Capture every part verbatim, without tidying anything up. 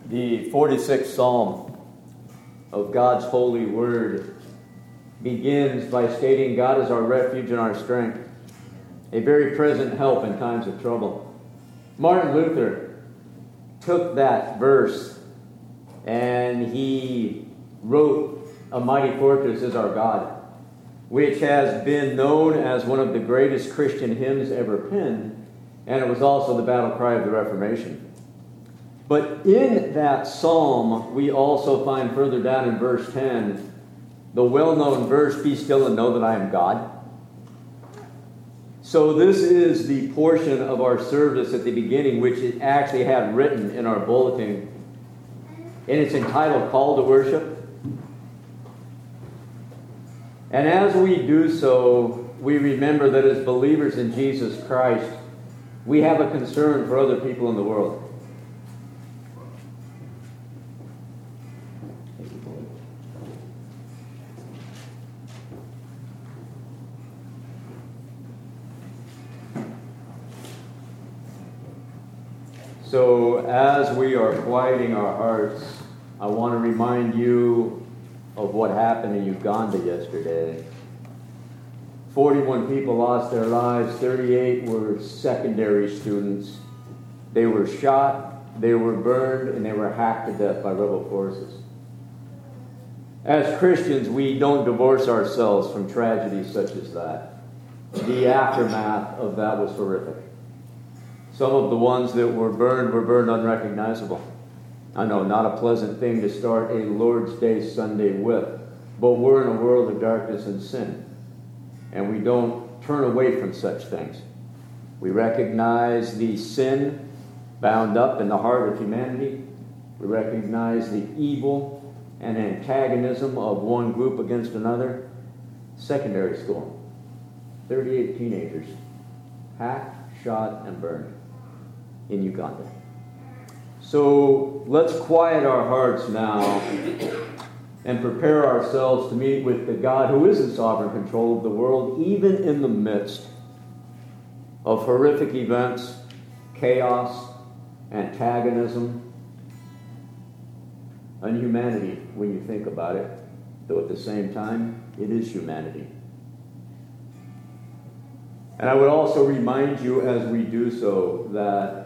The forty-sixth Psalm of God's holy word begins by stating God is our refuge and our strength, a very present help in times of trouble. Martin Luther took that verse and he wrote, "A mighty fortress is our God," which has been known as one of the greatest Christian hymns ever penned, and it was also the battle cry of the Reformation. But in that psalm, we also find further down in verse ten, the well-known verse, "Be still and know that I am God." So this is the portion of our service at the beginning, which it actually had written in our bulletin, and it's entitled Call to Worship. And as we do so, we remember that as believers in Jesus Christ, we have a concern for other people in the world. So as we are quieting our hearts, I want to remind you of what happened in Uganda yesterday. forty-one people lost their lives, thirty-eight were secondary students. They were shot, they were burned, and they were hacked to death by rebel forces. As Christians, we don't divorce ourselves from tragedies such as that. The aftermath of that was horrific. Some of the ones that were burned were burned unrecognizable. I know, not a pleasant thing to start a Lord's Day Sunday with, but we're in a world of darkness and sin, and we don't turn away from such things. We recognize the sin bound up in the heart of humanity. We recognize the evil and antagonism of one group against another. Secondary school, thirty-eight teenagers hacked, shot, and burned in Uganda. So let's quiet our hearts now and prepare ourselves to meet with the God who is in sovereign control of the world, even in the midst of horrific events, chaos, antagonism, inhumanity when you think about it, though at the same time, it is humanity. And I would also remind you as we do so that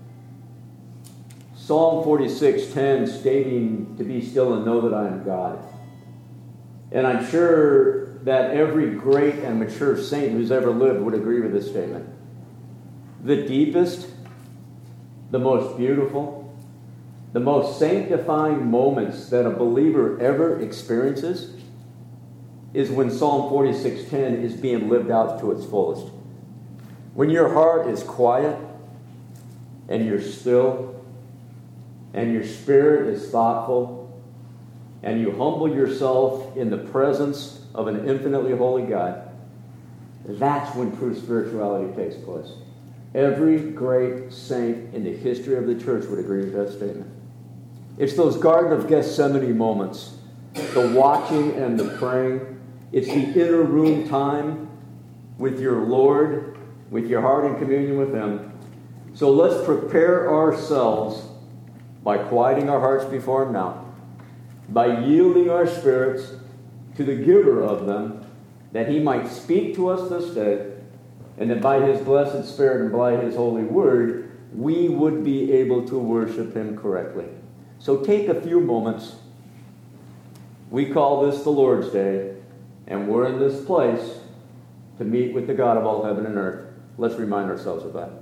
Psalm forty-six ten, stating to be still and know that I am God. And I'm sure that every great and mature saint who's ever lived would agree with this statement. The deepest, the most beautiful, the most sanctifying moments that a believer ever experiences is when Psalm forty-six ten is being lived out to its fullest. When your heart is quiet and you're still, and your spirit is thoughtful, and you humble yourself in the presence of an infinitely holy God, that's when true spirituality takes place. Every great saint in the history of the church would agree with that statement. It's those Garden of Gethsemane moments, the watching and the praying. It's the inner room time with your Lord, with your heart in communion with Him. So let's prepare ourselves by quieting our hearts before Him now, by yielding our spirits to the giver of them, that He might speak to us this day, and that by His blessed Spirit and by His holy word, we would be able to worship Him correctly. So take a few moments. We call this the Lord's Day, and we're in this place to meet with the God of all heaven and earth. Let's remind ourselves of that.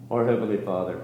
Our Heavenly Father,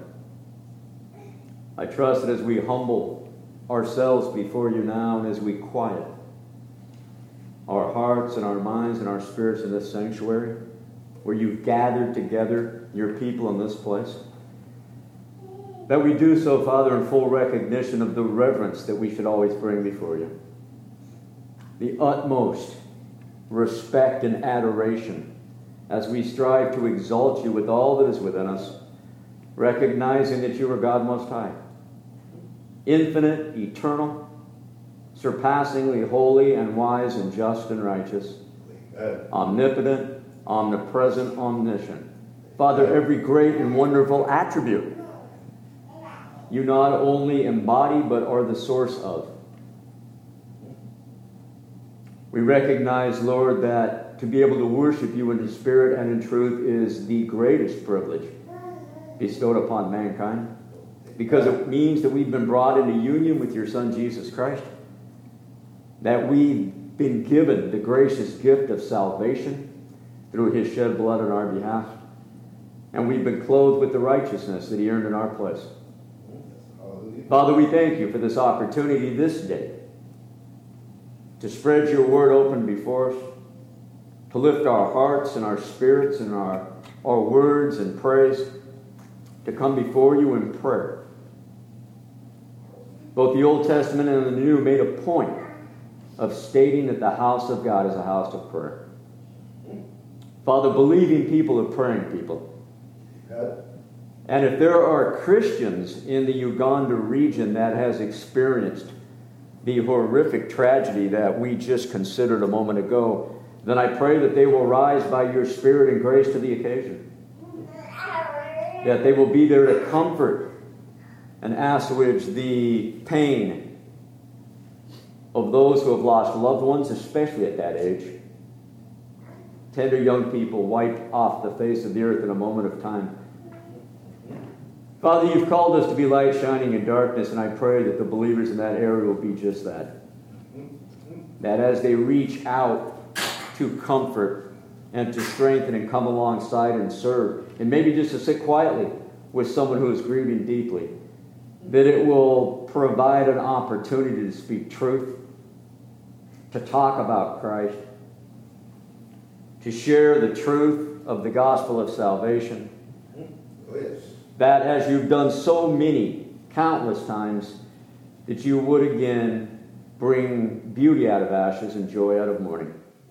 I trust that as we humble ourselves before you now and as we quiet our hearts and our minds and our spirits in this sanctuary, where you've gathered together your people in this place, that we do so, Father, in full recognition of the reverence that we should always bring before you. The utmost respect and adoration as we strive to exalt you with all that is within us, recognizing that you are God Most High, infinite, eternal, surpassingly holy and wise and just and righteous, omnipotent, omnipresent, omniscient. Father, every great and wonderful attribute you not only embody but are the source of. We recognize, Lord, that to be able to worship you in the Spirit and in truth is the greatest privilege bestowed upon mankind, because it means that we've been brought into union with your Son, Jesus Christ, that we've been given the gracious gift of salvation through his shed blood on our behalf, and we've been clothed with the righteousness that he earned in our place. Father, we thank you for this opportunity this day to spread your word open before us, to lift our hearts and our spirits and our, our words and praise, to come before you in prayer. Both the Old Testament and the New made a point of stating that the house of God is a house of prayer. Father, believing people are praying people. And if there are Christians in the Uganda region that has experienced the horrific tragedy that we just considered a moment ago, then I pray that they will rise by your Spirit and grace to the occasion. That they will be there to comfort and assuage the pain of those who have lost loved ones, especially at that age. Tender young people wiped off the face of the earth in a moment of time. Father, you've called us to be light shining in darkness, and I pray that the believers in that area will be just that. That as they reach out to comfort and to strengthen and come alongside and serve, and maybe just to sit quietly with someone who is grieving deeply, that it will provide an opportunity to speak truth, to talk about Christ, to share the truth of the gospel of salvation. Yes. That as you've done so many, countless times, that you would again bring beauty out of ashes and joy out of mourning.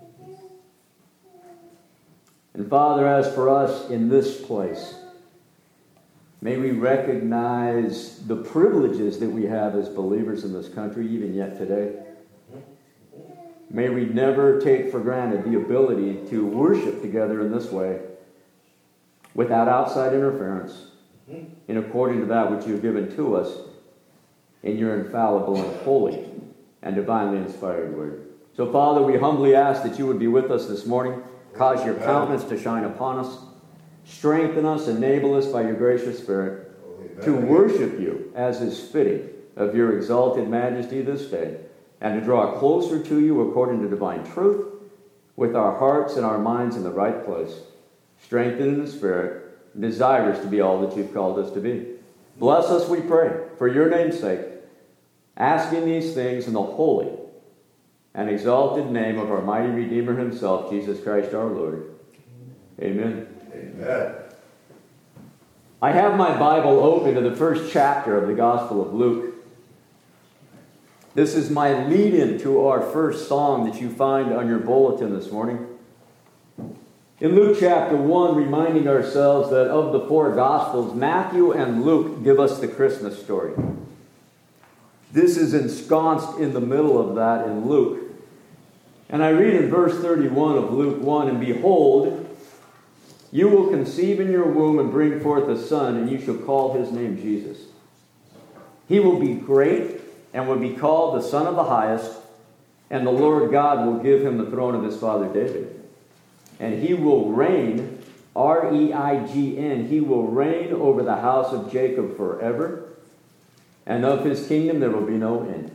And Father, as for us in this place, may we recognize the privileges that we have as believers in this country, even yet today. May we never take for granted the ability to worship together in this way without outside interference, in according to that which you have given to us in your infallible and holy and divinely inspired word. So, Father, we humbly ask that you would be with us this morning, cause your countenance to shine upon us, strengthen us, enable us by your gracious Spirit to worship you as is fitting of your exalted majesty this day, and to draw closer to you according to divine truth, with our hearts and our minds in the right place, strengthened in the Spirit, desirous to be all that you've called us to be. Bless us, we pray, for your name's sake, asking these things in the holy and exalted name of our mighty Redeemer himself, Jesus Christ our Lord. Amen. Amen. I have my Bible open to the first chapter of the Gospel of Luke. This is my lead-in to our first song that you find on your bulletin this morning. In Luke chapter one, reminding ourselves that of the four Gospels, Matthew and Luke give us the Christmas story. This is ensconced in the middle of that in Luke. And I read in verse thirty-one of Luke one, "And behold, you will conceive in your womb and bring forth a son, and you shall call his name Jesus. He will be great and will be called the Son of the Highest, and the Lord God will give him the throne of his father David. And he will reign, R E I G N, he will reign over the house of Jacob forever, and of his kingdom there will be no end."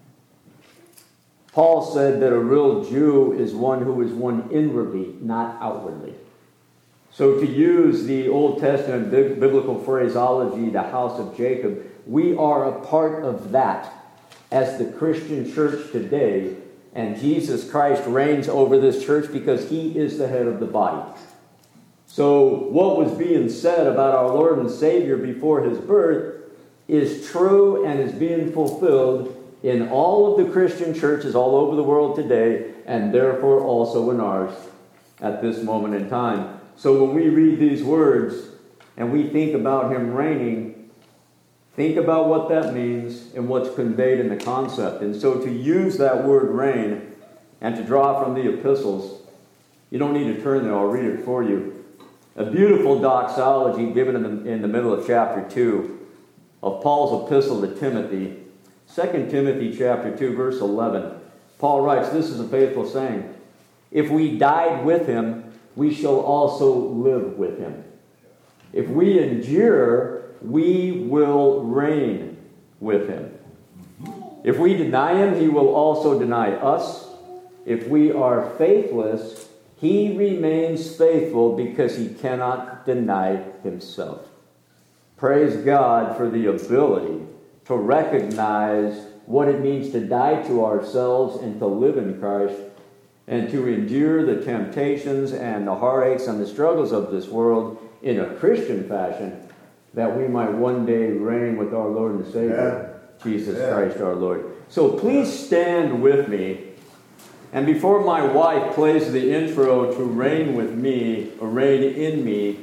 Paul said that a real Jew is one who is one inwardly, not outwardly. So to use the Old Testament biblical phraseology, the house of Jacob, we are a part of that as the Christian church today. And Jesus Christ reigns over this church because he is the head of the body. So what was being said about our Lord and Savior before his birth is true and is being fulfilled in all of the Christian churches all over the world today, and therefore also in ours at this moment in time. So when we read these words and we think about him reigning, think about what that means and what's conveyed in the concept. And so to use that word reign and to draw from the epistles, you don't need to turn there, I'll read it for you. A beautiful doxology given in the, in the middle of chapter two of Paul's epistle to Timothy. Second Timothy chapter two, verse eleven. Paul writes, this is a faithful saying, if we died with him, we shall also live with him. If we endure, we will reign with him. If we deny him, he will also deny us. If we are faithless, he remains faithful because he cannot deny himself. Praise God for the ability to recognize what it means to die to ourselves and to live in Christ, and to endure the temptations and the heartaches and the struggles of this world in a Christian fashion, that we might one day reign with our Lord and Savior, yeah. Jesus yeah. Christ our Lord. So please stand with me. And before my wife plays the intro to Reign with Me, or Reign in Me,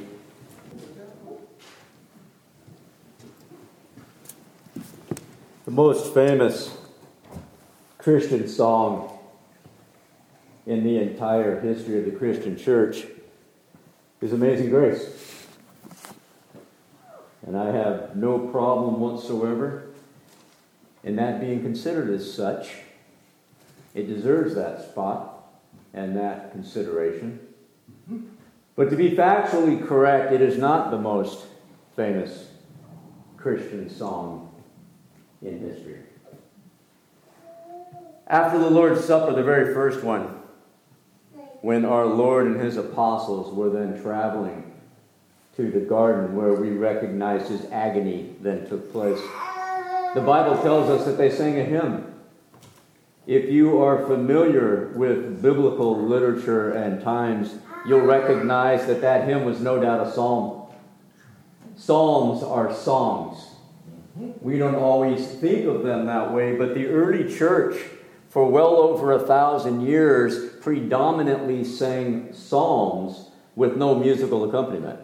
the most famous Christian song in the entire history of the Christian church is Amazing Grace. And I have no problem whatsoever in that being considered as such. It deserves that spot and that consideration. But to be factually correct, it is not the most famous Christian song in history. After the Lord's Supper, the very first one, when our Lord and his apostles were then traveling to the garden where we recognize his agony then took place, the Bible tells us that they sang a hymn. If you are familiar with biblical literature and times, you'll recognize that that hymn was no doubt a psalm. Psalms are songs. We don't always think of them that way, but the early church, for well over a thousand years, predominantly sang psalms with no musical accompaniment.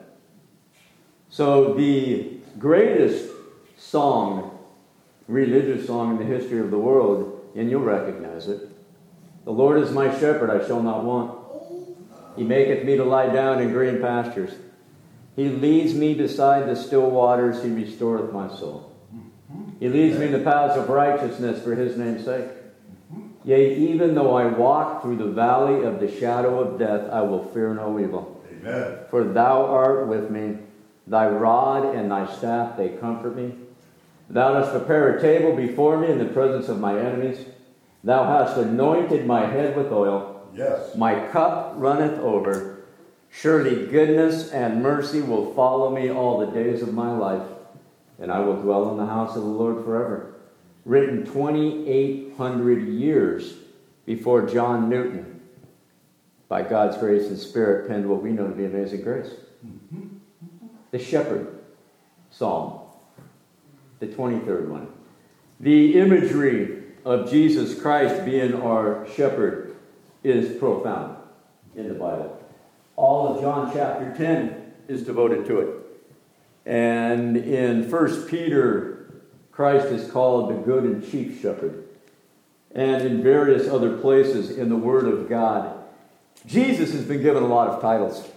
So the greatest song, religious song in the history of the world, and you'll recognize it. The Lord is my shepherd, I shall not want. He maketh me to lie down in green pastures. He leads me beside the still waters. He restoreth my soul. He leads me in the paths of righteousness for his name's sake. Yea, even though I walk through the valley of the shadow of death, I will fear no evil. Amen. For thou art with me. Thy rod and thy staff, they comfort me. Thou dost prepare a table before me in the presence of my enemies. Thou hast anointed my head with oil. Yes. My cup runneth over. Surely goodness and mercy will follow me all the days of my life, and I will dwell in the house of the Lord forever. Written twenty-eight hundred years before John Newton, by God's grace and Spirit, penned what we know to be Amazing Grace. Mm-hmm. The Shepherd Psalm, the twenty-third one. The imagery of Jesus Christ being our shepherd is profound in the Bible. All of John chapter ten is devoted to it. And in First Peter, Christ is called the good and chief shepherd. And in various other places in the Word of God, Jesus has been given a lot of titles.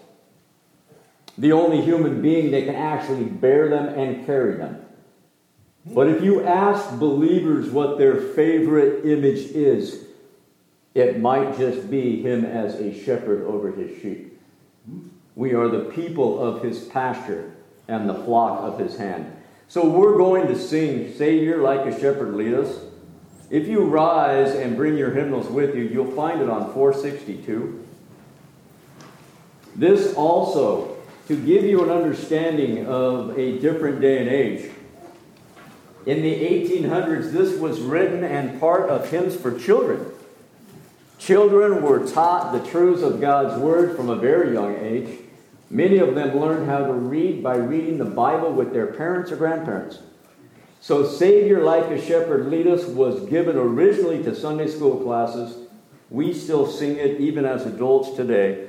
The only human being that can actually bear them and carry them. But if you ask believers what their favorite image is, it might just be him as a shepherd over his sheep. We are the people of his pasture and the flock of his hand. So we're going to sing Savior Like a Shepherd Lead Us. If you rise and bring your hymnals with you, you'll find it on four sixty-two. This also to give you an understanding of a different day and age. In the eighteen hundreds, this was written and part of hymns for children. Children were taught the truths of God's Word from a very young age. Many of them learned how to read by reading the Bible with their parents or grandparents. So Savior Like a Shepherd Lead Us was given originally to Sunday school classes. We still sing it even as adults today.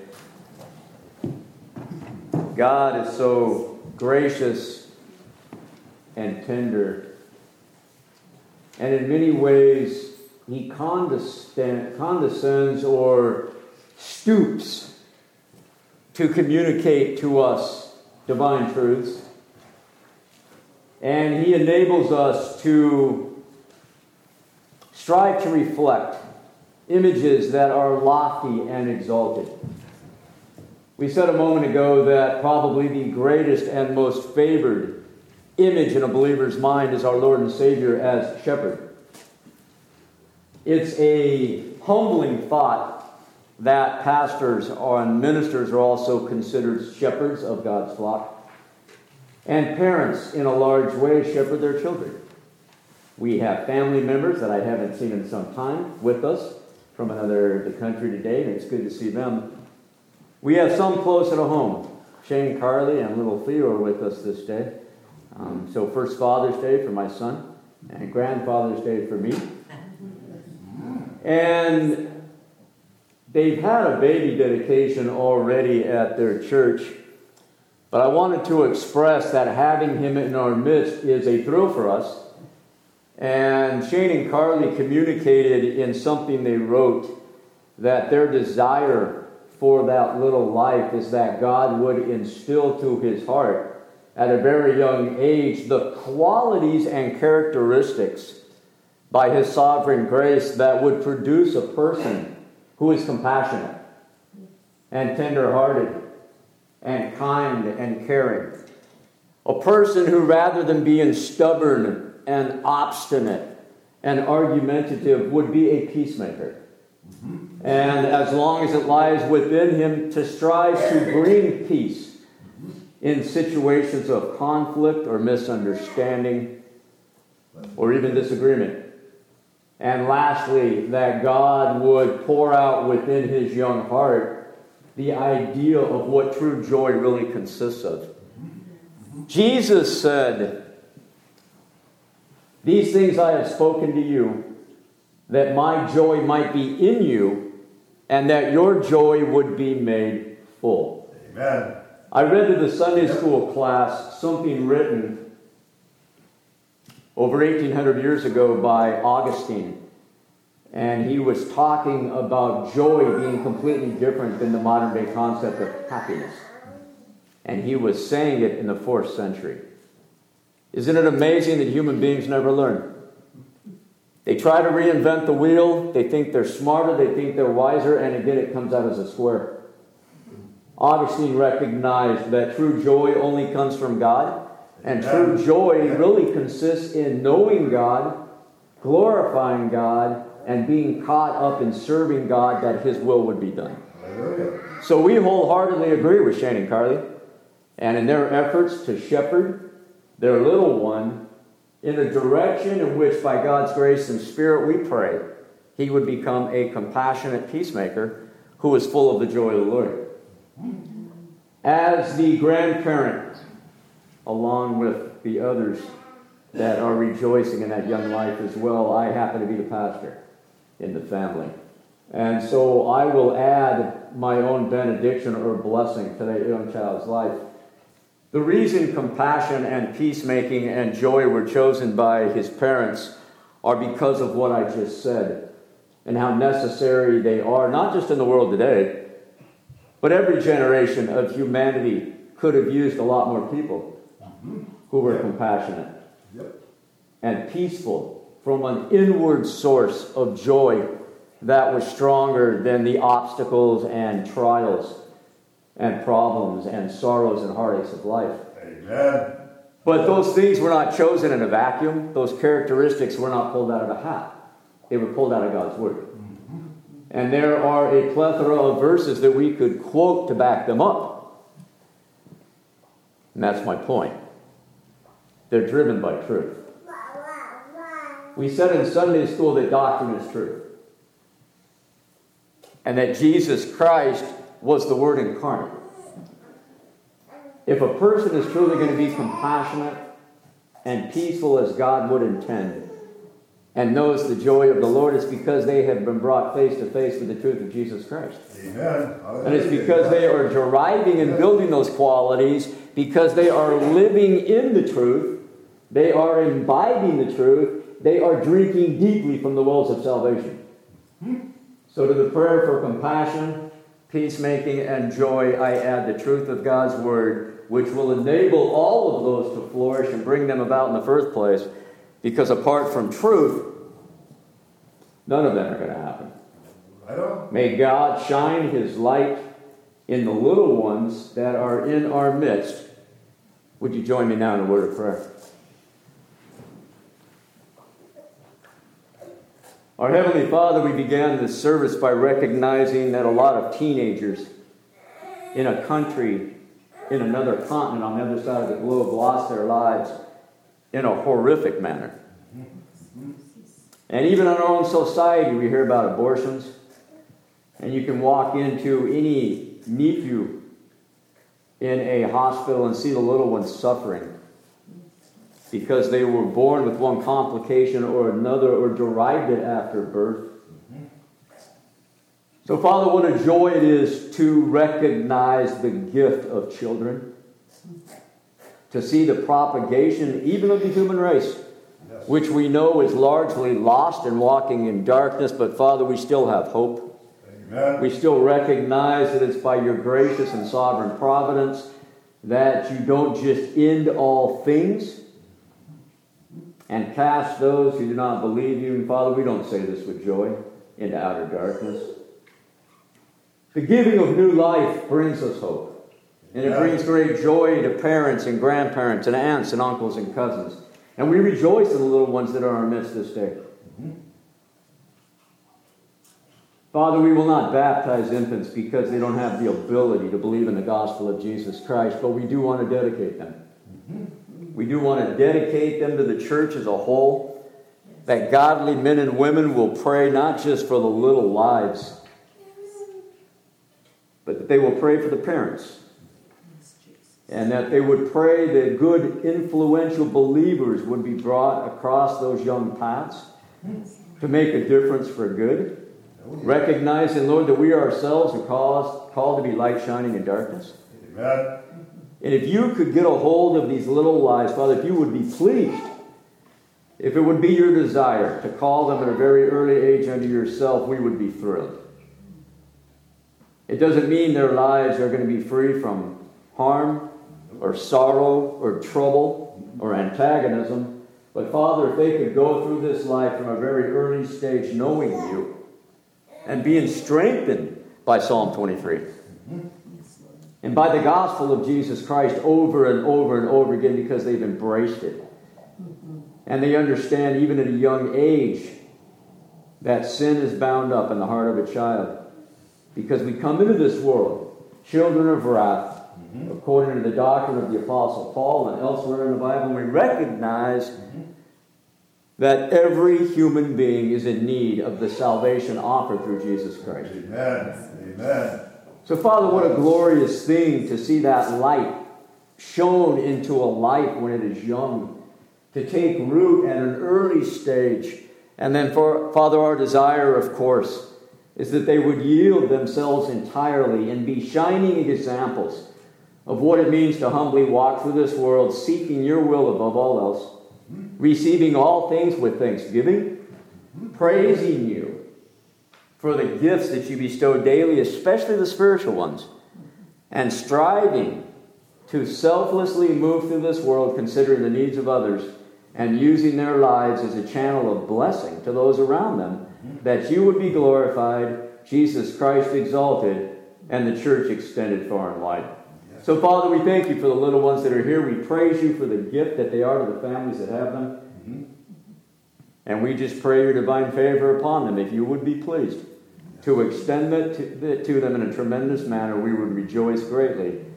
God is so gracious and tender. And in many ways, he condescend, condescends or stoops to communicate to us divine truths. And he enables us to strive to reflect images that are lofty and exalted. We said a moment ago that probably the greatest and most favored image in a believer's mind is our Lord and Savior as shepherd. It's a humbling thought that pastors and ministers are also considered shepherds of God's flock. And parents, in a large way, shepherd their children. We have family members that I haven't seen in some time with us from another the country today, and it's good to see them. We have some close at home. Shane, Carly, and little Theo are with us this day. Um, so first Father's Day for my son, and Grandfather's Day for me. And they've had a baby dedication already at their church. But I wanted to express that having him in our midst is a thrill for us. And Shane and Carly communicated in something they wrote that their desire for that little life is that God would instill to his heart at a very young age the qualities and characteristics by his sovereign grace that would produce a person who is compassionate and tender-hearted and kind and caring. A person who, rather than being stubborn and obstinate and argumentative, would be a peacemaker. Mm-hmm. And as long as it lies within him, to strive to bring peace in situations of conflict or misunderstanding or even disagreement. And lastly, that God would pour out within his young heart the idea of what true joy really consists of. Jesus said, "These things I have spoken to you, that my joy might be in you, and that your joy would be made full." Amen. I read to the Sunday school class something written over eighteen hundred years ago by Augustine. And he was talking about joy being completely different than the modern day concept of happiness. And he was saying it in the fourth century. Isn't it amazing that human beings never learn? They try to reinvent the wheel. They think they're smarter. They think they're wiser. And again, it comes out as a square. Augustine recognized that true joy only comes from God. And true joy really consists in knowing God, glorifying God, and being caught up in serving God that his will would be done. So we wholeheartedly agree with Shane and Carly. And in their efforts to shepherd their little one in a direction in which, by God's grace and Spirit, we pray he would become a compassionate peacemaker who is full of the joy of the Lord. As the grandparent, along with the others that are rejoicing in that young life as well, I happen to be the pastor in the family. And so I will add my own benediction or blessing to that young child's life. The reason compassion and peacemaking and joy were chosen by his parents are because of what I just said and how necessary they are, not just in the world today, but every generation of humanity could have used a lot more people who were compassionate and peaceful from an inward source of joy that was stronger than the obstacles and trials and problems and sorrows and heartaches of life. Amen. But those things were not chosen in a vacuum. Those characteristics were not pulled out of a hat. They were pulled out of God's Word. Mm-hmm. And there are a plethora of verses that we could quote to back them up. And that's my point. They're driven by truth. We said in Sunday school that doctrine is truth. And that Jesus Christ was the Word incarnate. If a person is truly going to be compassionate and peaceful as God would intend, and knows the joy of the Lord, it's because they have been brought face to face with the truth of Jesus Christ. Amen. And it's because they are deriving and building those qualities, because they are living in the truth, they are imbibing the truth, they are drinking deeply from the wells of salvation. So to the prayer for compassion, peacemaking, and joy, I add the truth of God's Word, which will enable all of those to flourish and bring them about in the first place. Because apart from truth, none of them are going to happen. I don't. May God shine His light in the little ones that are in our midst. Would you join me now in a word of prayer? Our Heavenly Father, we began this service by recognizing that a lot of teenagers in a country, in another continent on the other side of the globe, lost their lives in a horrific manner. And even in our own society, we hear about abortions. And you can walk into any N I C U in a hospital and see the little ones suffering because they were born with one complication or another, or derived it after birth. So, Father, what a joy it is to recognize the gift of children, to see the propagation even of the human race, which we know is largely lost and walking in darkness, but Father, we still have hope. Amen. We still recognize that it's by your gracious and sovereign providence that you don't just end all things and cast those who do not believe you. And Father, we don't say this with joy, into outer darkness. The giving of new life brings us hope. And it brings great joy to parents and grandparents and aunts and uncles and cousins. And we rejoice in the little ones that are in our midst this day. Mm-hmm. Father, we will not baptize infants because they don't have the ability to believe in the gospel of Jesus Christ, but we do want to dedicate them. Mm-hmm. We do want to dedicate them to the church as a whole, that godly men and women will pray not just for the little lives, but that they will pray for the parents. And that they would pray that good, influential believers would be brought across those young paths to make a difference for good. Recognizing, Lord, that we ourselves are called, called to be light shining in darkness. Amen. And if you could get a hold of these little lives, Father, if you would be pleased, if it would be your desire to call them at a very early age unto yourself, we would be thrilled. It doesn't mean their lives are going to be free from harm or sorrow or trouble or antagonism. But Father, if they could go through this life from a very early stage knowing you and being strengthened by Psalm twenty-three and by the gospel of Jesus Christ over and over and over again, because they've embraced it. And they understand even at a young age that sin is bound up in the heart of a child. Because we come into this world children of wrath, Mm-hmm. according to the doctrine of the Apostle Paul and elsewhere in the Bible, we recognize mm-hmm. that every human being is in need of the salvation offered through Jesus Christ. Amen. Amen. So, Father, what a glorious thing to see that light shone into a life when it is young, to take root at an early stage. And then, for Father, our desire, of course, is that they would yield themselves entirely and be shining examples of what it means to humbly walk through this world, seeking your will above all else, receiving all things with thanksgiving, praising you for the gifts that you bestow daily, especially the spiritual ones, and striving to selflessly move through this world, considering the needs of others, and using their lives as a channel of blessing to those around them, that you would be glorified, Jesus Christ exalted, and the church extended far and wide. So, Father, we thank you for the little ones that are here. We praise you for the gift that they are to the families that have them. Mm-hmm. And we just pray your divine favor upon them. If you would be pleased to extend it to, to them in a tremendous manner, we would rejoice greatly.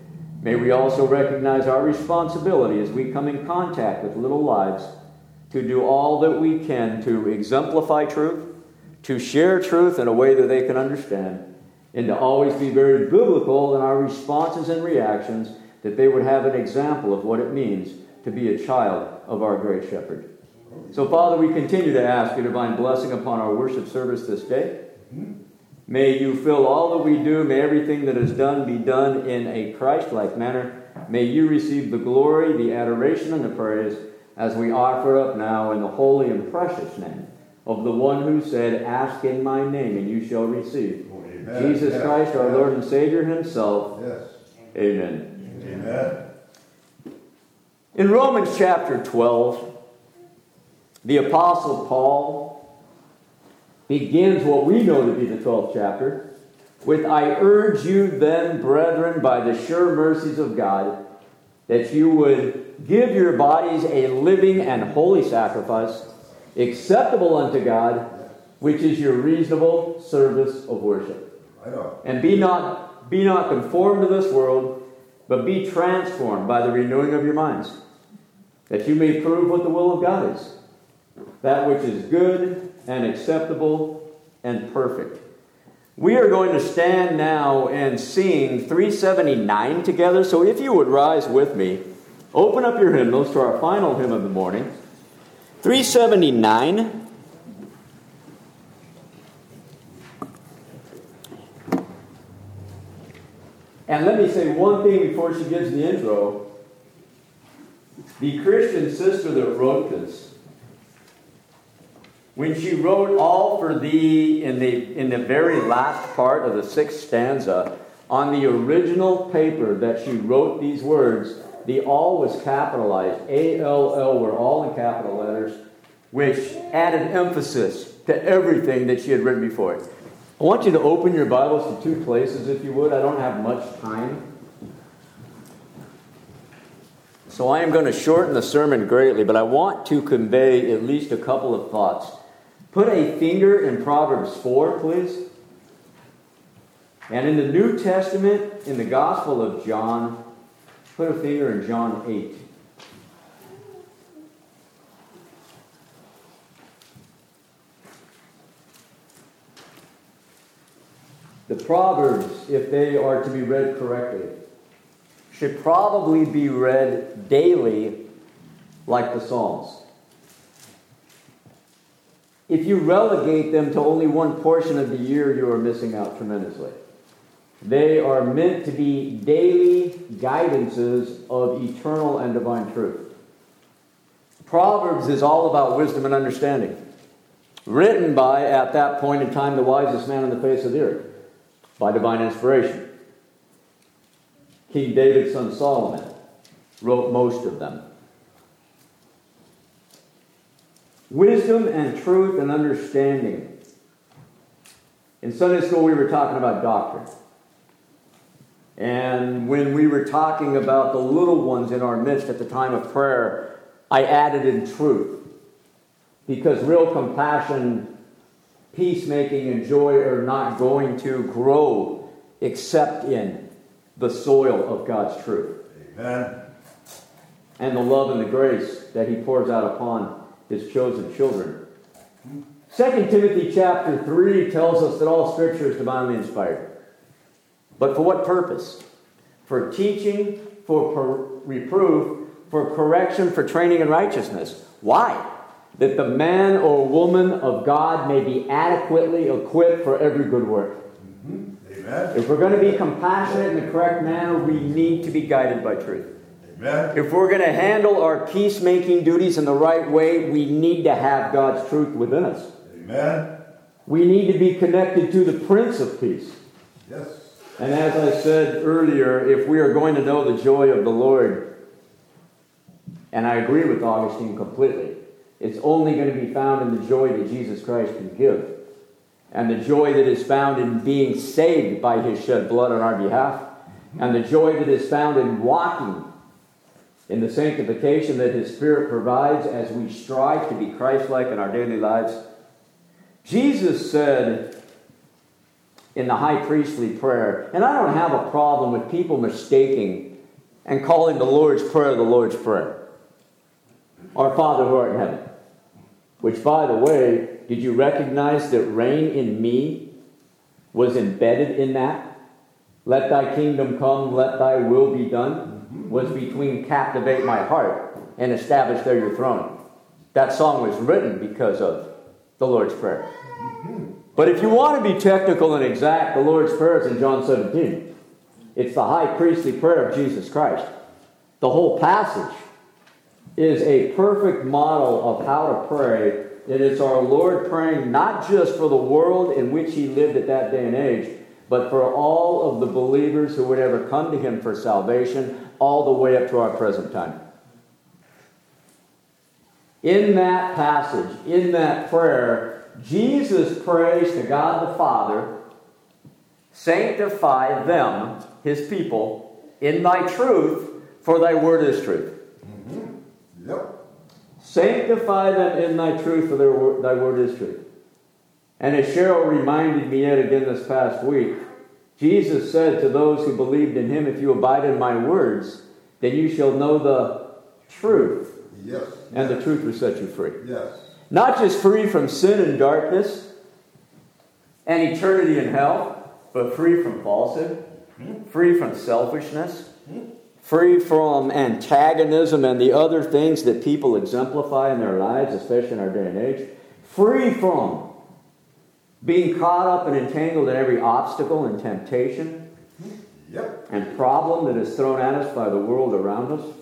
May we also recognize our responsibility as we come in contact with little lives to do all that we can to exemplify truth, to share truth in a way that they can understand, and to always be very biblical in our responses and reactions, that they would have an example of what it means to be a child of our great shepherd. So, Father, we continue to ask your divine blessing upon our worship service this day. May you fill all that we do. May everything that is done be done in a Christ-like manner. May you receive the glory, the adoration, and the praise as we offer up now in the holy and precious name of the one who said, "Ask in my name, and you shall receive." Amen. Jesus yes. Christ, our yes. Lord and Savior himself. Yes. Amen. Amen. In Romans chapter twelve, the Apostle Paul begins what we know to be the twelfth chapter with, "I urge you then, brethren, by the sure mercies of God, that you would give your bodies a living and holy sacrifice, acceptable unto God, which is your reasonable service of worship. And be not, be not conformed to this world, but be transformed by the renewing of your minds, that you may prove what the will of God is, that which is good and acceptable and perfect." We are going to stand now and sing three seventy-nine together. So if you would rise with me, open up your hymnals to our final hymn of the morning. three seventy-nine. And let me say one thing before she gives the intro. The Christian sister that wrote this, when she wrote "All for Thee" in the in the very last part of the sixth stanza, on the original paper that she wrote these words, the "all" was capitalized. A L L were all in capital letters, which added emphasis to everything that she had written before. I want you to open your Bibles to two places, if you would. I don't have much time, so I am going to shorten the sermon greatly, but I want to convey at least a couple of thoughts. Put a finger in Proverbs four, please. And in the New Testament, in the Gospel of John, put a finger in John eight. The Proverbs, if they are to be read correctly, should probably be read daily like the Psalms. If you relegate them to only one portion of the year, you are missing out tremendously. They are meant to be daily guidances of eternal and divine truth. Proverbs is all about wisdom and understanding. Written by, at that point in time, the wisest man on the face of the earth, by divine inspiration. King David's son Solomon wrote most of them. Wisdom and truth and understanding. In Sunday school, we were talking about doctrine. And when we were talking about the little ones in our midst at the time of prayer, I added in truth. Because real compassion, peacemaking, and joy are not going to grow except in the soil of God's truth. Amen. And the love and the grace that He pours out upon His chosen children. Second Timothy chapter three tells us that all Scripture is divinely inspired. But for what purpose? For teaching, for per- reproof, for correction, for training in righteousness. Why? That the man or woman of God may be adequately equipped for every good work. Mm-hmm. Amen. If we're going to be compassionate in the correct manner, we need to be guided by truth. Amen. If we're going to handle our peacemaking duties in the right way, we need to have God's truth within us. Amen. We need to be connected to the Prince of Peace. Yes. And as I said earlier, if we are going to know the joy of the Lord, and I agree with Augustine completely, it's only going to be found in the joy that Jesus Christ can give. And the joy that is found in being saved by His shed blood on our behalf. And the joy that is found in walking in the sanctification that His Spirit provides as we strive to be Christ-like in our daily lives. Jesus said in the high priestly prayer, and I don't have a problem with people mistaking and calling the Lord's Prayer the Lord's Prayer. Our Father who art in heaven. Which, by the way, did you recognize that reign in me was embedded in that? Let thy kingdom come, let thy will be done, was between captivate my heart and establish there your throne. That song was written because of the Lord's Prayer. But if you want to be technical and exact, the Lord's Prayer is in John seventeen. It's the high priestly prayer of Jesus Christ. The whole passage is a perfect model of how to pray. It is our Lord praying not just for the world in which he lived at that day and age, but for all of the believers who would ever come to him for salvation, all the way up to our present time. In that passage, in that prayer, Jesus prays to God the Father, sanctify them, his people, in thy truth, for thy word is truth. Mm-hmm. Yep. Sanctify them in thy truth, for their word, thy word is truth. And as Cheryl reminded me yet again this past week, Jesus said to those who believed in him, if you abide in my words, then you shall know the truth. Yes. And the truth will set you free. Yes. Not just free from sin and darkness and eternity in hell, but free from falsehood, free from selfishness, free from antagonism and the other things that people exemplify in their lives, especially in our day and age. Free from being caught up and entangled in every obstacle and temptation Yep. and problem that is thrown at us by the world around us.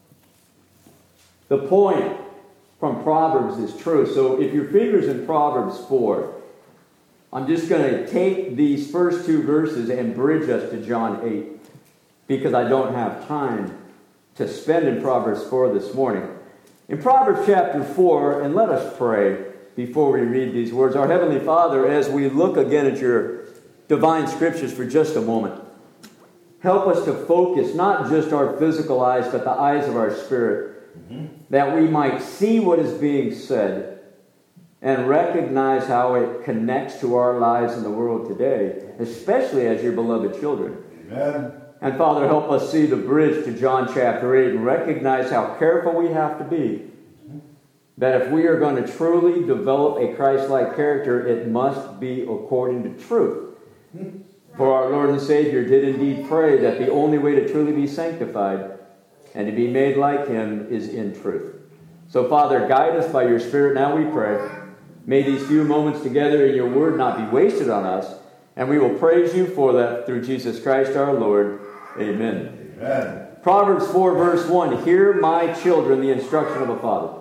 The point from Proverbs is true. So if your finger's in Proverbs four, I'm just going to take these first two verses and bridge us to John eight, because I don't have time to spend in Proverbs four this morning. In Proverbs chapter four, and let us pray before we read these words. Our Heavenly Father, as we look again at your divine scriptures for just a moment, help us to focus not just our physical eyes, but the eyes of our spirit, mm-hmm. that we might see what is being said and recognize how it connects to our lives in the world today, especially as your beloved children. Amen. And Father, help us see the bridge to John chapter eight and recognize how careful we have to be. That if we are going to truly develop a Christ-like character, it must be according to truth. For our Lord and Savior did indeed pray that the only way to truly be sanctified and to be made like him is in truth. So Father, guide us by your Spirit now, we pray. May these few moments together in your word not be wasted on us, and we will praise you for that through Jesus Christ our Lord. Amen. Amen. Proverbs four verse one, hear my children the instruction of a father.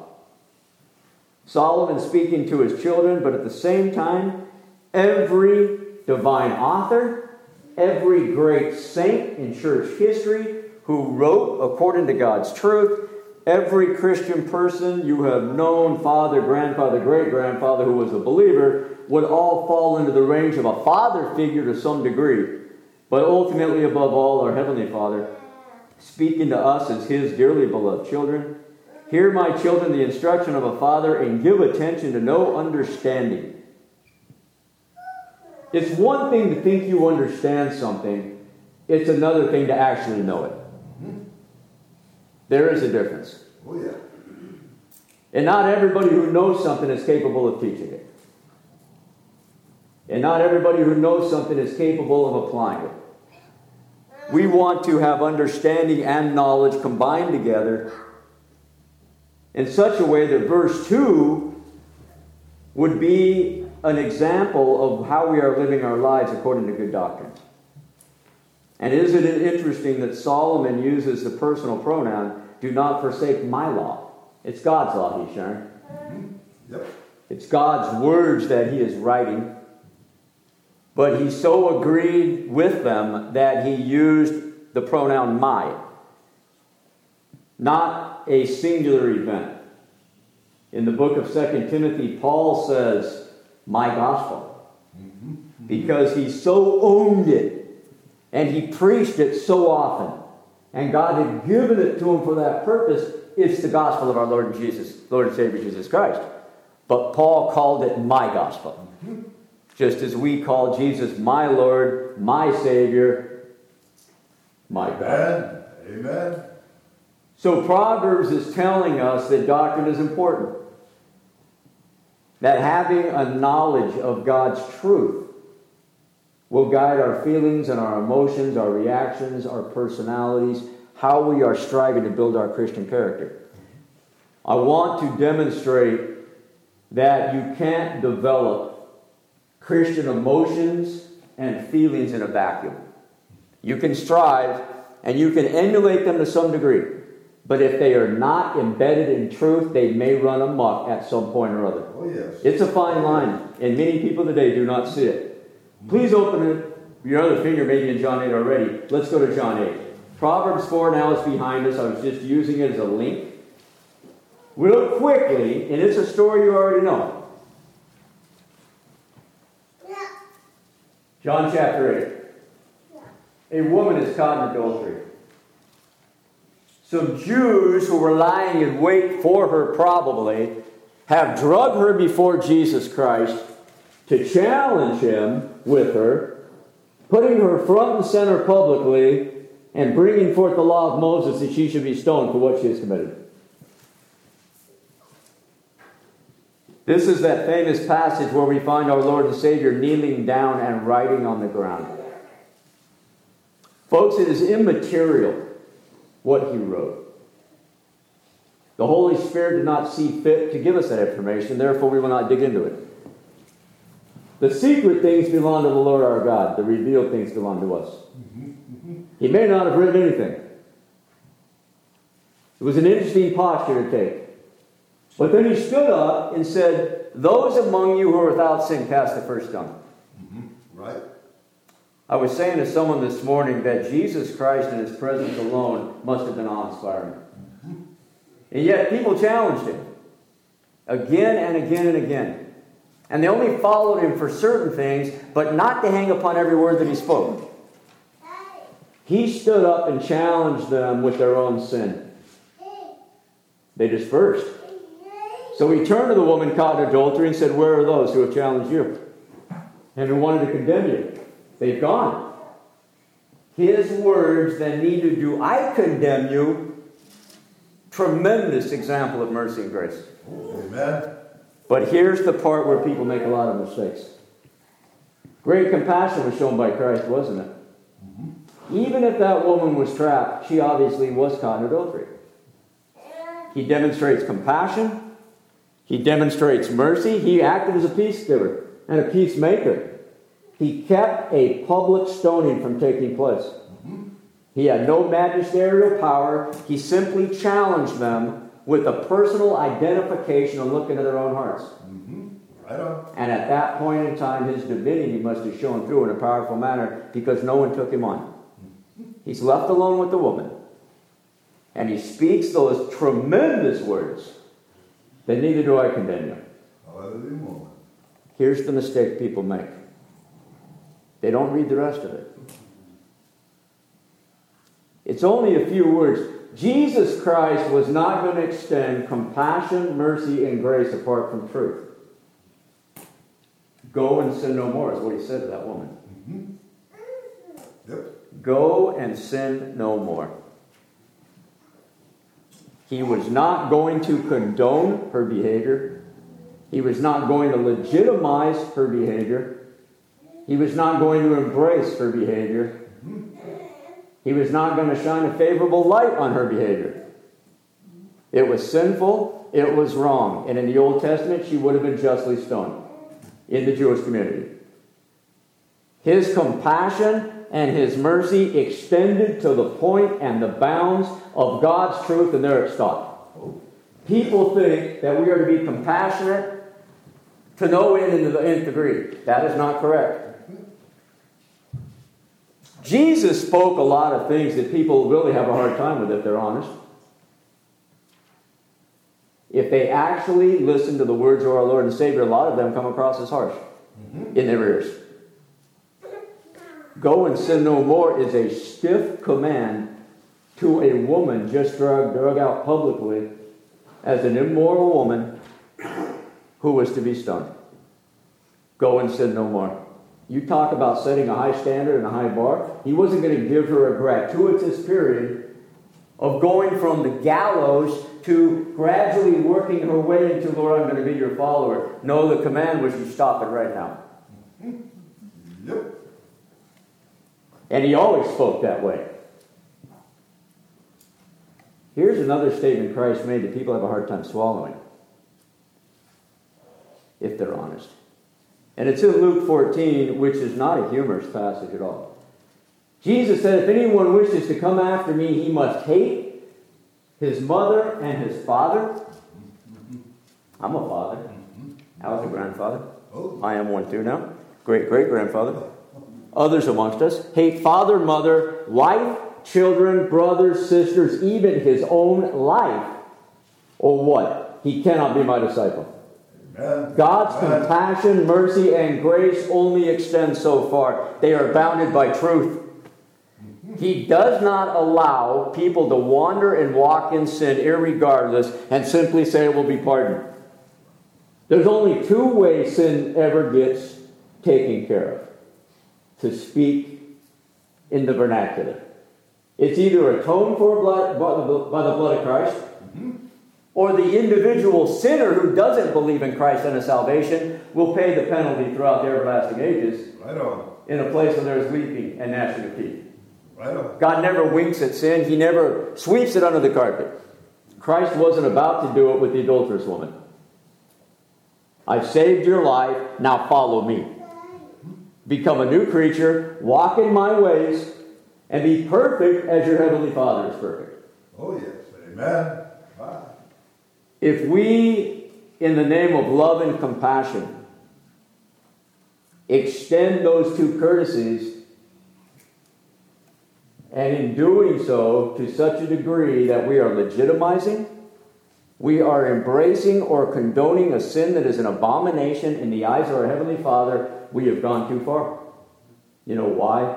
Solomon speaking to his children, but at the same time, every divine author, every great saint in church history who wrote according to God's truth, every Christian person you have known, father, grandfather, great-grandfather who was a believer, would all fall into the range of a father figure to some degree. But ultimately, above all, our Heavenly Father, speaking to us as his dearly beloved children, hear, my children, the instruction of a father, and give attention to no understanding. It's one thing to think you understand something. It's another thing to actually know it. There is a difference. Oh, yeah. And not everybody who knows something is capable of teaching it. And not everybody who knows something is capable of applying it. We want to have understanding and knowledge combined together in such a way that verse two would be an example of how we are living our lives according to good doctrine. And isn't it interesting that Solomon uses the personal pronoun, do not forsake my law. It's God's law he's sharing. Mm-hmm. Yep. It's God's words that he is writing. But he so agreed with them that he used the pronoun my. Not a singular event. In the book of Second Timothy, Paul says, my gospel. Mm-hmm. Because he so owned it. And he preached it so often. And God had given it to him for that purpose. It's the gospel of our Lord and Jesus, Lord and Savior Jesus Christ. But Paul called it my gospel. Mm-hmm. Just as we call Jesus my Lord, my Savior, my God. Amen. Amen. So Proverbs is telling us that doctrine is important. That having a knowledge of God's truth will guide our feelings and our emotions, our reactions, our personalities, how we are striving to build our Christian character. I want to demonstrate that you can't develop Christian emotions and feelings in a vacuum. You can strive and you can emulate them to some degree. But if they are not embedded in truth, they may run amok at some point or other. Oh, yes. It's a fine line, and many people today do not see it. Please open it, your other finger maybe in John eight already. Let's go to John eight. Proverbs four now is behind us. I was just using it as a link. Real quickly, and it's a story you already know. John chapter eight. A woman is caught in adultery. Some Jews who were lying in wait for her probably have drugged her before Jesus Christ to challenge him with her, putting her front and center publicly and bringing forth the law of Moses that she should be stoned for what she has committed. This is that famous passage where we find our Lord and Savior kneeling down and writing on the ground. Folks, it is immaterial what he wrote. The Holy Spirit did not see fit to give us that information, therefore we will not dig into it. The secret things belong to the Lord our God. The revealed things belong to us. He may not have written anything. It was an interesting posture to take. But then he stood up and said, "Those among you who are without sin, cast the first stone." Mm-hmm. Right. I was saying to someone this morning that Jesus Christ and his presence alone must have been awe-inspiring. And yet people challenged him again and again and again. And they only followed him for certain things, but not to hang upon every word that he spoke. He stood up and challenged them with their own sin. They dispersed. So he turned to the woman caught in adultery and said, "Where are those who have challenged you and who wanted to condemn you? They've gone." His words then needed to, "I condemn you." Tremendous example of mercy and grace. Amen. But here's the part where people make a lot of mistakes. Great compassion was shown by Christ, wasn't it? Mm-hmm. Even if that woman was trapped, she obviously was caught in adultery. He demonstrates compassion. He demonstrates mercy. He acted as a peace giver and a peacemaker. He kept a public stoning from taking place. Mm-hmm. He had no magisterial power. He simply challenged them with a personal identification and look into their own hearts. Mm-hmm. Right on. And at that point in time, his divinity must have shown through in a powerful manner because no one took him on. Mm-hmm. He's left alone with the woman. And he speaks those tremendous words that neither do I condemn you. Hallelujah. Here's the mistake people make. They don't read the rest of it. It's only a few words. Jesus Christ was not going to extend compassion, mercy, and grace apart from truth. Go and sin no more is what he said to that woman. Mm-hmm. Yep. Go and sin no more. He was not going to condone her behavior. He was not going to legitimize her behavior. He was not going to embrace her behavior. He was not going to shine a favorable light on her behavior. It was sinful. It was wrong. And in the Old Testament, she would have been justly stoned in the Jewish community. His compassion and his mercy extended to the point and the bounds of God's truth, and there it stopped. People think that we are to be compassionate to no end and to the nth degree. That is not correct. Jesus spoke a lot of things that people really have a hard time with if they're honest. If they actually listen to the words of our Lord and Savior, a lot of them come across as harsh mm-hmm. in their ears. Go and sin no more is a stiff command to a woman just drug, drug out publicly as an immoral woman who was to be stoned. Go and sin no more. You talk about setting a high standard and a high bar. He wasn't going to give her a gratuitous period of going from the gallows to gradually working her way into, Lord, I'm going to be your follower. No, the command was you stop it right now. Yep. And he always spoke that way. Here's another statement Christ made that people have a hard time swallowing, if they're honest. And it's in Luke fourteen, which is not a humorous passage at all. Jesus said, if anyone wishes to come after me, he must hate his mother and his father. I'm a father. I was a grandfather. I am one too now. Great-great-grandfather. Others amongst us. Hate father, mother, wife, children, brothers, sisters, even his own life. Or what? He cannot be my disciple. Amen. God's Amen. compassion, mercy, and grace only extend so far. They are bounded by truth. He does not allow people to wander and walk in sin irregardless and simply say it will be pardoned. There's only two ways sin ever gets taken care of. To speak in the vernacular. It's either atoned for blood, by the blood of Christ, or the individual sinner who doesn't believe in Christ and his salvation will pay the penalty throughout the everlasting ages. Right on. In a place where there is weeping and gnashing of teeth. Right on. God never winks at sin. He never sweeps it under the carpet. Christ wasn't about to do it with the adulterous woman. I've saved your life, now follow me. Become a new creature, walk in my ways, and be perfect as your heavenly Father is perfect. Oh, yes. Amen. Bye. If we, in the name of love and compassion, extend those two courtesies, and in doing so to such a degree that we are legitimizing, we are embracing or condoning a sin that is an abomination in the eyes of our Heavenly Father, we have gone too far. You know why?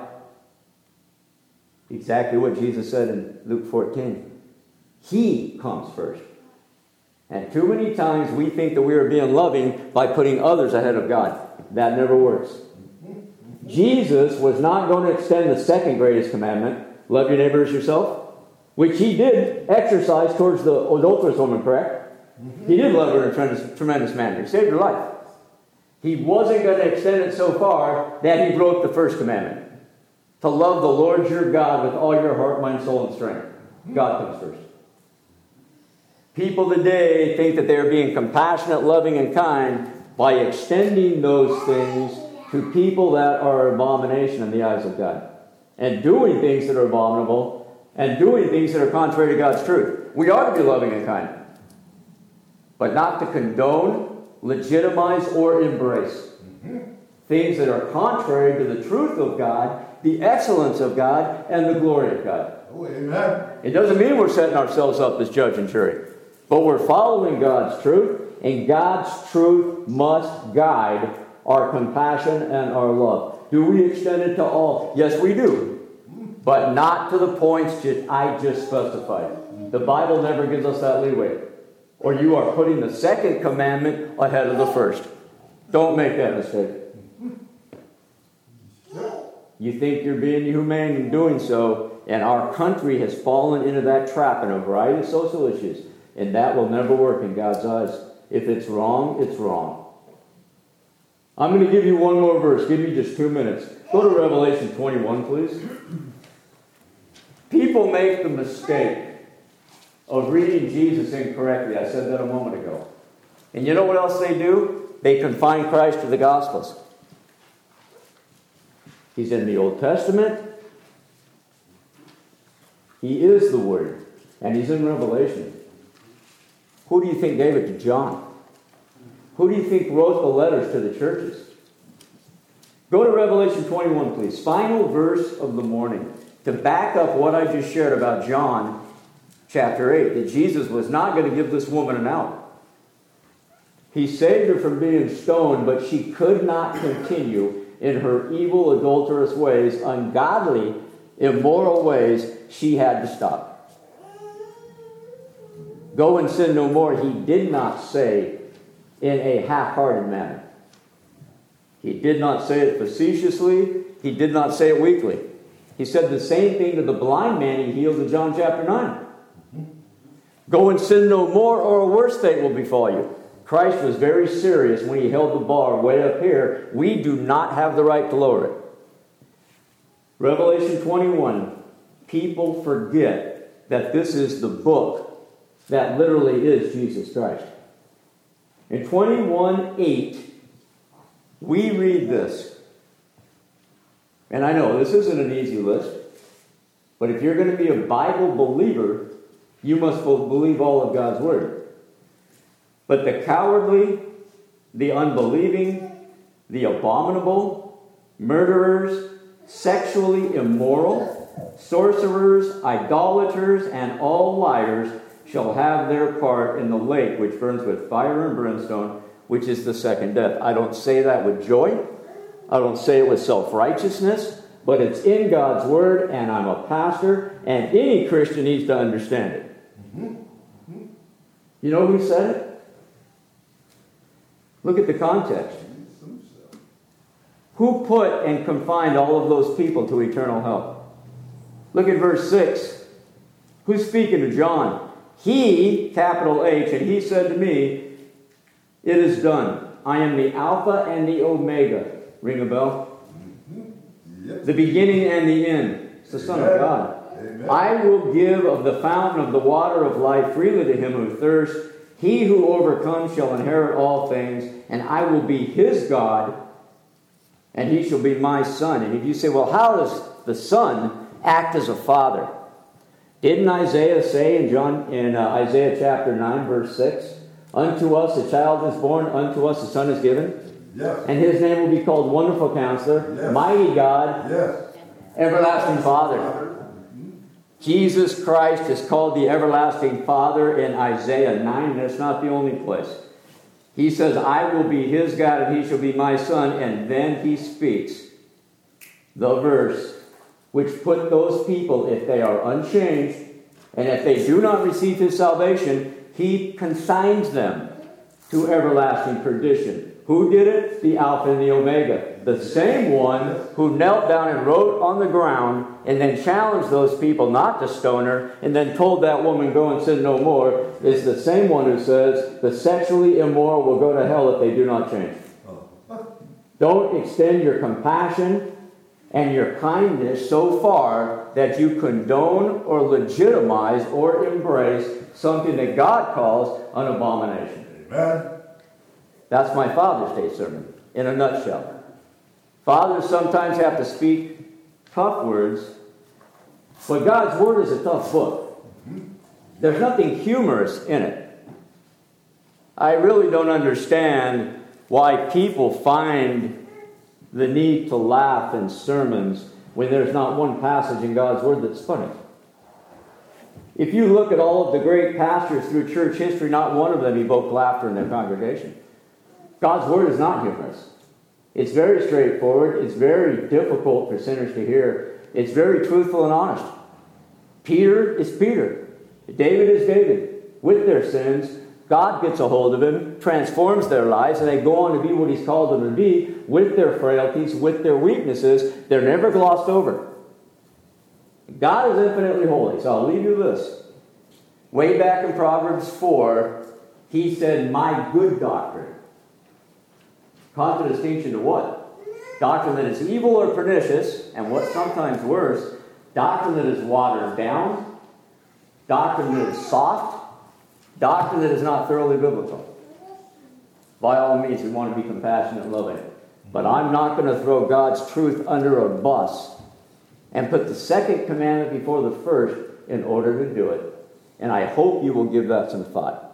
Exactly what Jesus said in Luke fourteen. He comes first. And too many times we think that we are being loving by putting others ahead of God. That never works. Jesus was not going to extend the second greatest commandment, love your neighbor as yourself, which he did exercise towards the adulterous woman, correct? He did love her in a tremendous, tremendous manner. He saved her life. He wasn't going to extend it so far that he broke the first commandment. To love the Lord your God with all your heart, mind, soul, and strength. God comes first. People today think that they are being compassionate, loving, and kind by extending those things to people that are abomination in the eyes of God. And doing things that are abominable, and doing things that are contrary to God's truth. We are to be loving and kind. But not to condone, legitimize, or embrace. Mm-hmm. Things that are contrary to the truth of God, the excellence of God, and the glory of God. Oh, amen. It doesn't mean we're setting ourselves up as judge and jury. But we're following God's truth, and God's truth must guide our compassion and our love. Do we extend it to all? Yes, we do. But not to the points that I just specified. The Bible never gives us that leeway. Or you are putting the second commandment ahead of the first. Don't make that mistake. You think you're being humane in doing so, and our country has fallen into that trap in a variety of social issues. And that will never work in God's eyes. If it's wrong, it's wrong. I'm going to give you one more verse. Give me just two minutes. Go to Revelation twenty-one, please. People make the mistake of reading Jesus incorrectly. I said that a moment ago. And you know what else they do? They confine Christ to the Gospels. He's in the Old Testament. He is the Word. And he's in Revelation. Who do you think gave it to John? Who do you think wrote the letters to the churches? Go to Revelation twenty-one, please. Final verse of the morning. To back up what I just shared about John chapter eight. That Jesus was not going to give this woman an out. He saved her from being stoned, but she could not continue in her evil, adulterous ways, ungodly, immoral ways. She had to stop. Go and sin no more, he did not say in a half-hearted manner. He did not say it facetiously. He did not say it weakly. He said the same thing to the blind man he healed in John chapter nine. Go and sin no more, or a worse fate will befall you. Christ was very serious when he held the bar way up here. We do not have the right to lower it. Revelation twenty-one. People forget that this is the book that literally is Jesus Christ. In twenty-one eight, we read this. And I know this isn't an easy list, but if you're going to be a Bible believer, you must believe all of God's Word. But the cowardly, the unbelieving, the abominable, murderers, sexually immoral, sorcerers, idolaters, and all liars shall have their part in the lake which burns with fire and brimstone, which is the second death. I don't say that with joy. I don't say it with self-righteousness, but it's in God's Word, and I'm a pastor, and any Christian needs to understand it. You know who said it? Look at the context. Who put and confined all of those people to eternal hell? Look at verse six. Who's speaking to John? He, capital H, and he said to me, it is done. I am the Alpha and the Omega. Ring a bell? Mm-hmm. Yep. The beginning and the end. It's the Son of God. Amen. I will give of the fountain of the water of life freely to him who thirsts. He who overcomes shall inherit all things, and I will be his God, and he shall be my son. And if you say, well, how does the Son act as a father? Didn't Isaiah say in John in uh, Isaiah chapter nine, verse six, unto us a child is born, unto us a son is given? Yes. And his name will be called Wonderful Counselor, yes. Mighty God, yes. Everlasting Father. Jesus Christ is called the Everlasting Father in Isaiah nine, and that's not the only place. He says, I will be his God, and he shall be my son. And then he speaks the verse which put those people, if they are unchanged, and if they do not receive his salvation, he consigns them to everlasting perdition. Who did it? The Alpha and the Omega. The same one who knelt down and wrote on the ground and then challenged those people not to stone her and then told that woman, go and sin no more, is the same one who says the sexually immoral will go to hell if they do not change. Don't extend your compassion and your kindness so far that you condone or legitimize or embrace something that God calls an abomination. Amen. That's my Father's Day sermon, in a nutshell. Fathers sometimes have to speak tough words, but God's Word is a tough book. There's nothing humorous in it. I really don't understand why people find the need to laugh in sermons when there's not one passage in God's Word that's funny. If you look at all of the great pastors through church history, not one of them evoked laughter in their congregation. God's Word is not humorous. It's very straightforward. It's very difficult for sinners to hear. It's very truthful and honest. Peter is Peter. David is David. With their sins, God gets a hold of him, transforms their lives, and they go on to be what he's called them to be with their frailties, with their weaknesses. They're never glossed over. God is infinitely holy. So I'll leave you this. Way back in Proverbs four, he said, my good doctrine. Contradistinction to what? Doctrine that is evil or pernicious, and what's sometimes worse, doctrine that is watered down, doctrine that is soft, doctrine that is not thoroughly biblical. By all means, we want to be compassionate and loving. But I'm not going to throw God's truth under a bus and put the second commandment before the first in order to do it. And I hope you will give that some thought.